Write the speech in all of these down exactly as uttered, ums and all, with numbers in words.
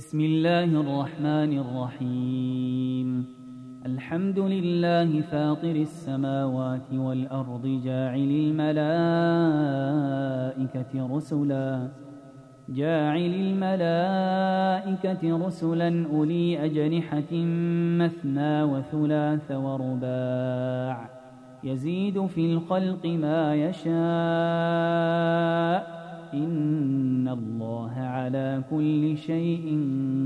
بسم الله الرحمن الرحيم. الحمد لله فاطر السماوات والأرض جاعل الملائكة رسلا جاعل الملائكة رسلا أولي أجنحة مثنى وثلاث ورباع يزيد في الخلق ما يشاء إن الله على كل شيء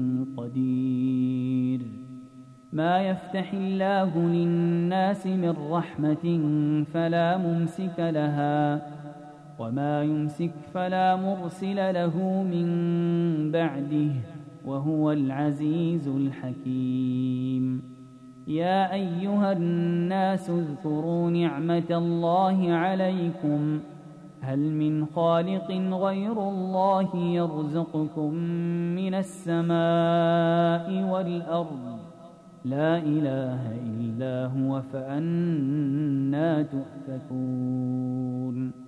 قدير. ما يفتح الله للناس من رحمة فلا ممسك لها وما يمسك فلا مرسل له من بعده وهو العزيز الحكيم. يا أيها الناس اذكروا نعمة الله عليكم هل من خالق غير الله يرزقكم من السماء والأرض لا إله إلا هو فأنى تؤفكون.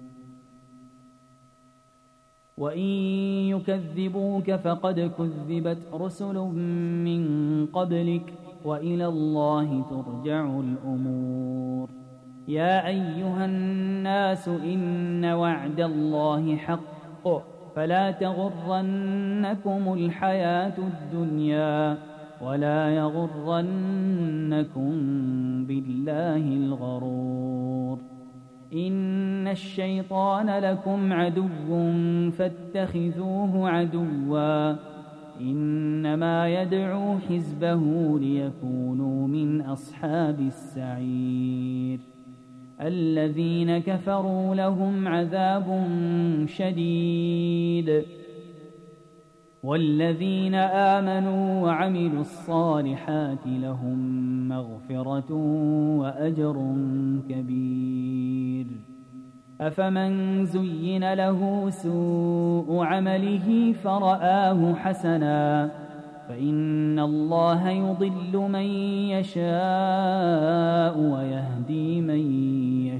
وإن يكذبوك فقد كذبت رسل من قبلك وإلى الله ترجع الأمور. يا أيها الناس إن وعد الله حق فلا تغرنكم الحياة الدنيا ولا يغرنكم بالله الغرور. إن الشيطان لكم عدو فاتخذوه عدوا إنما يدعو حزبه ليكونوا من أصحاب السعير. الذين كفروا لهم عذاب شديد والذين آمنوا وعملوا الصالحات لهم مغفرة وأجر كبير. أفمن زين له سوء عمله فرآه حسنا فإن الله يضل من يشاء ويهدي من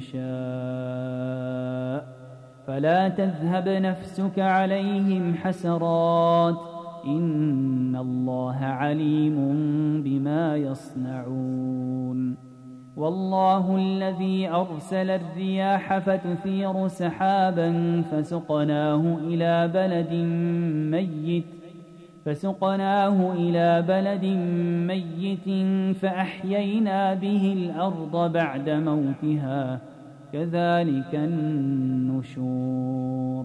يشاء فلا تذهب نفسك عليهم حسرات إن الله عليم بما يصنعون. والله الذي أرسل الرياح فتثير سحابا فسقناه إلى بلد ميت فسقناه إلى بلد ميت فأحيينا به الأرض بعد موتها كذلك النشور.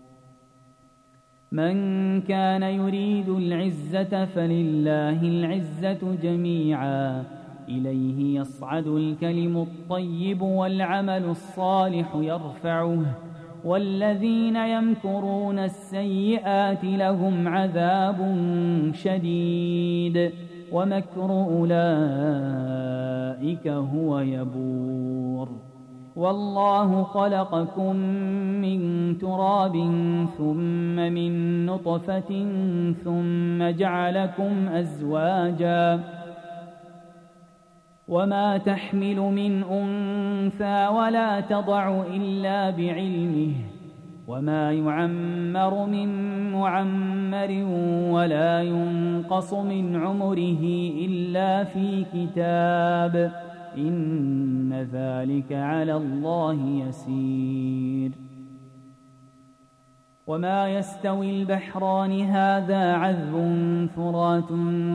من كان يريد العزة فلله العزة جميعا إليه يصعد الكلم الطيب والعمل الصالح يرفعه والذين يمكرون السيئات لهم عذاب شديد ومكر أولئك هو يبور. والله خلقكم من تراب ثم من نطفة ثم جعلكم أزواجا وما تحمل من أنثى ولا تضع إلا بعلمه وما يعمر من معمر ولا ينقص من عمره إلا في كتاب إن ذلك على الله يسير. وما يستوي البحران هذا عذب فرات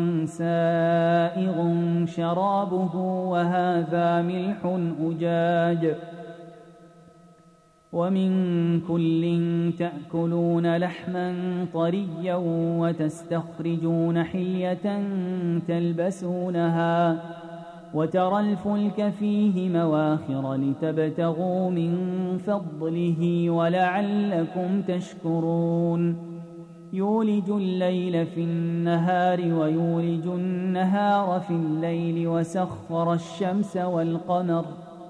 سائغ شرابه وهذا ملح أجاج ومن كل تأكلون لحما طريا وتستخرجون حلية تلبسونها وترى الفلك فيه مواخر لتبتغوا من فضله ولعلكم تشكرون. يولج الليل في النهار ويولج النهار في الليل وسخر الشمس والقمر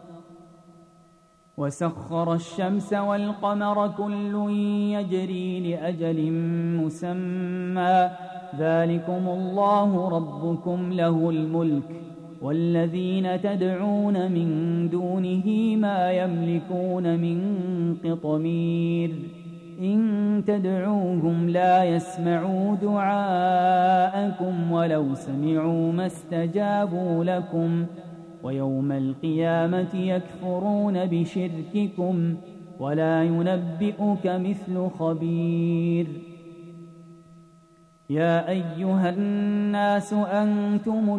وسخر الشمس والقمر كل يجري لأجل مسمى ذلكم الله ربكم له الملك والذين تدعون من دونه ما يملكون من قطمير إن تدعوهم لا يسمعوا دعاءكم شركاءكم ولو سمعوا ما استجابوا لكم ويوم القيامة يكفرون بشرككم ولا ينبئك مثل خبير. يا أيها الناس أنتم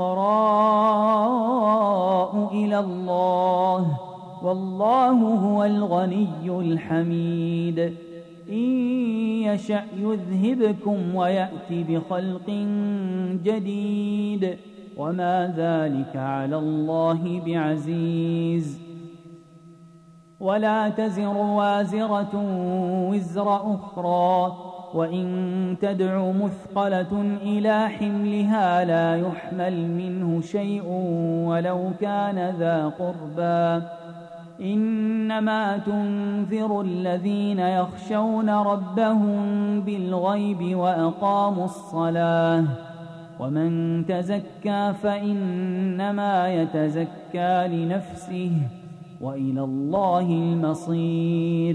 الفقراء إلى الله والله هو الغني الحميد. إن يشأ يذهبكم ويأتي بخلق جديد وما ذلك على الله بعزيز. ولا تزر وازرة وزر أخرى وإن تدع مثقلة إلى حملها لا يحمل منه شيء ولو كان ذا قربى. إنما تنذر الذين يخشون ربهم بالغيب وأقاموا الصلاة ومن تزكى فإنما يتزكى لنفسه وإلى الله المصير.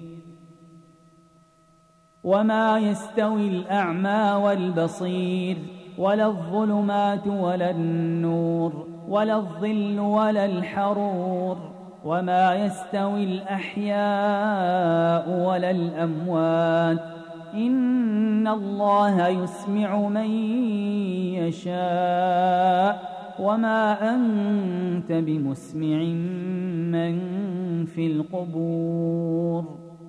وما يستوي الأعمى والبصير ولا الظلمات ولا النور ولا الظل ولا الحرور وما يستوي الأحياء ولا الأموات إن الله يسمع من يشاء وما أنت بمسمع من في القبور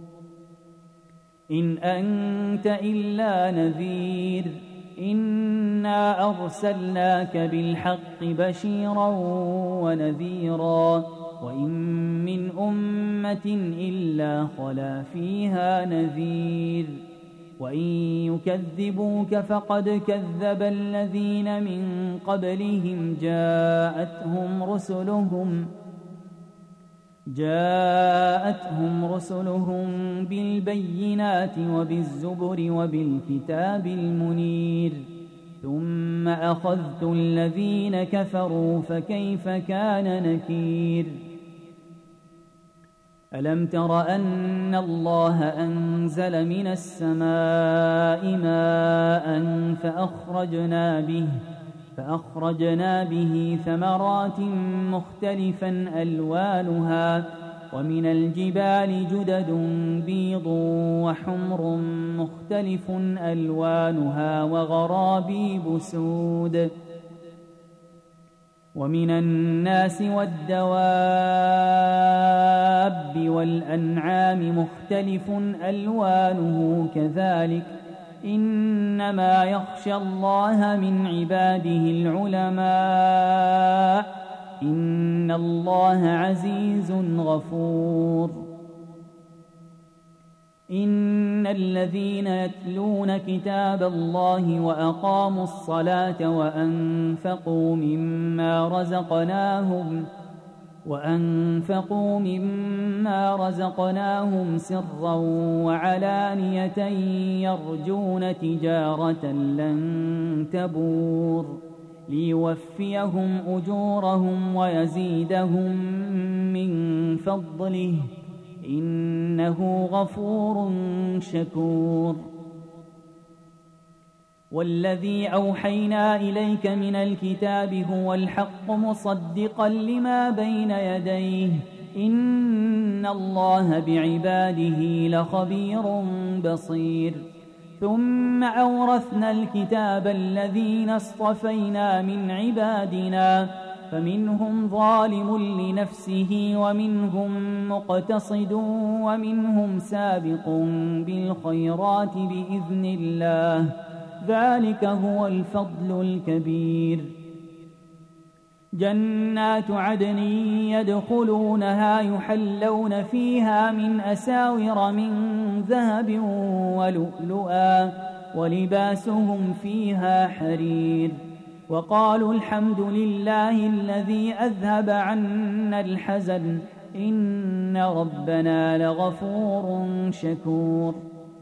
إن أنت إلا نذير. إنا أرسلناك بالحق بشيرا ونذيرا وإن من أمة إلا خلا فيها نذير وإن يكذبوك فقد كذب الذين من قبلهم جاءتهم رسلهم جاءتهم رسلهم بالبينات وبالزبر وبالكتاب المنير ثم أخذت الذين كفروا فكيف كان نكير. ألم تر أن الله أنزل من السماء ماء فأخرجنا به فأخرجنا به ثمرات مختلفا ألوانها ومن الجبال جدد بيض وحمر مختلف ألوانها وغرابيب سود ومن الناس والدواب والأنعام مختلف ألوانه كذلك إنما يخشى الله من عباده العلماء إن الله عزيز غفور. إن الذين يتلون كتاب الله وأقاموا الصلاة وأنفقوا مما رزقناهم وأنفقوا مما رزقناهم سرا وعلانية يرجون تجارة لن تبور ليوفيهم أجورهم ويزيدهم من فضله إنه غفور شكور. والذي أوحينا إليك من الكتاب هو الحق مصدقا لما بين يديه إن الله بعباده لخبير بصير. ثم أورثنا الكتاب الذين اصطفينا من عبادنا فمنهم ظالم لنفسه ومنهم مقتصد ومنهم سابق بالخيرات بإذن الله ذلك هو الفضل الكبير. جنات عدن يدخلونها يحلون فيها من أساور من ذهب ولؤلؤا ولباسهم فيها حرير وقالوا الحمد لله الذي أذهب عنا الحزن إن ربنا لغفور شكور.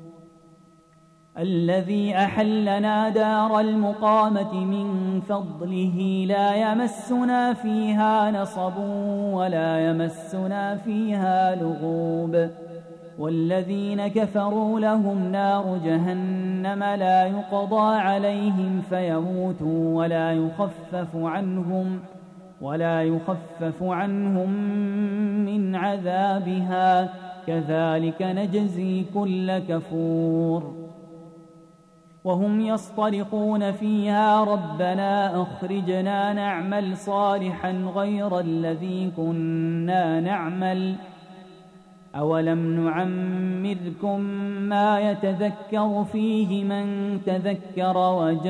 الذي أحلنا دار المقامة من فضله لا يمسنا فيها نصب ولا يمسنا فيها لغوب والذين كفروا لهم نار جهنم لا يقضى عليهم فيموتوا ولا يخفف عنهم ولا يخفف عنهم من عذابها كذلك نجزي كل كفور وهم يصطرخون فيها ربنا أخرجنا نعمل صالحا غير الذي كنا نعمل أولم نعمركم ما يتذكر فيه من تذكر وجاءكم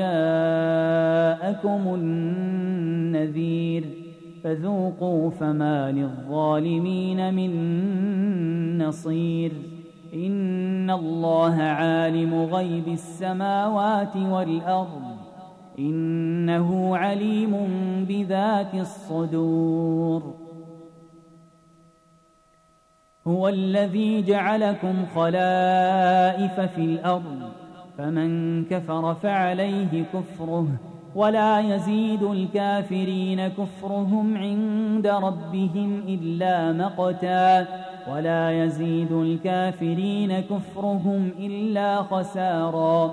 النذير فذوقوا فما للظالمين من نصير إن الله عالم غيب السماوات والأرض إنه عليم بذات الصدور هو الذي جعلكم خلائف في الأرض فمن كفر فعليه كفره ولا يزيد الكافرين كفرهم عند ربهم إلا مقتا ولا يزيد الكافرين كفرهم إلا خسارا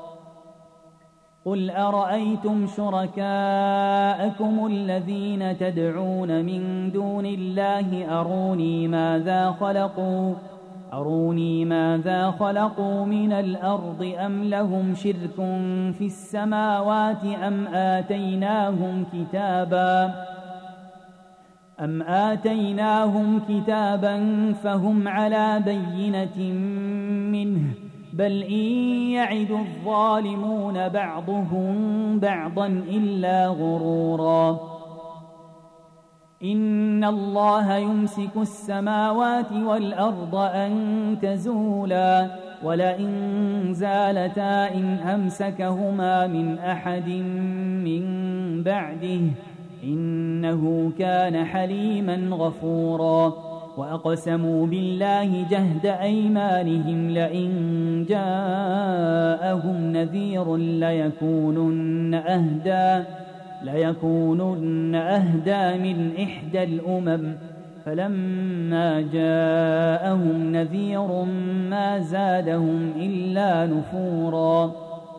قل أرأيتم شركاءكم الذين تدعون من دون الله أروني ماذا خلقوا أروني ماذا خلقوا من الأرض أم لهم شرك في السماوات أم آتيناهم كتابا أم آتيناهم كتابا فهم على بينة منه بل إن يعد الظالمون بعضهم بعضا إلا غرورا إن الله يمسك السماوات والأرض أن تزولا ولئن زالتا إن أمسكهما من أحد من بعده إنه كان حليما غفورا وأقسموا بالله جهد أيمانهم لئن جاءهم نذير ليكونن أهدى ليكونن أهدى من إحدى الأمم فلما جاءهم نذير ما زادهم إلا نفورا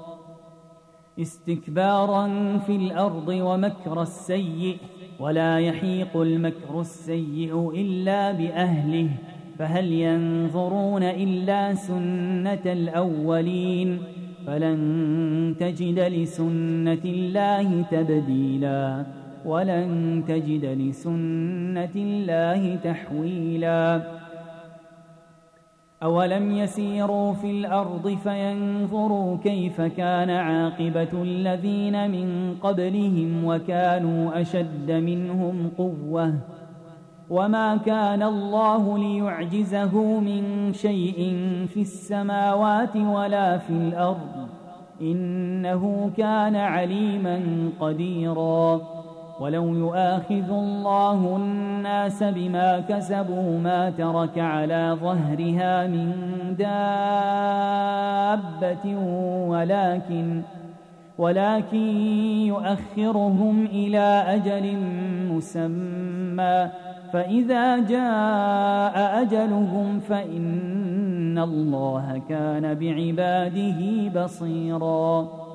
استكبارا في الأرض ومكر السيء ولا يحيق المكر السيء إلا بأهله فهل ينظرون إلا سنة الأولين فلن تجد لسنة الله تبديلا ولن تجد لسنة الله تحويلا أولم يسيروا في الأرض فينظروا كيف كان عاقبة الذين من قبلهم وكانوا أشد منهم قوة وما كان الله ليعجزه من شيء في السماوات ولا في الأرض إنه كان عليما قديرا ولو يؤاخذ الله الناس بما كسبوا ما ترك على ظهرها من دابة ولكن ولكن يؤخرهم إلى أجل مسمى فإذا جاء أجلهم فإن الله كان بعباده بصيراً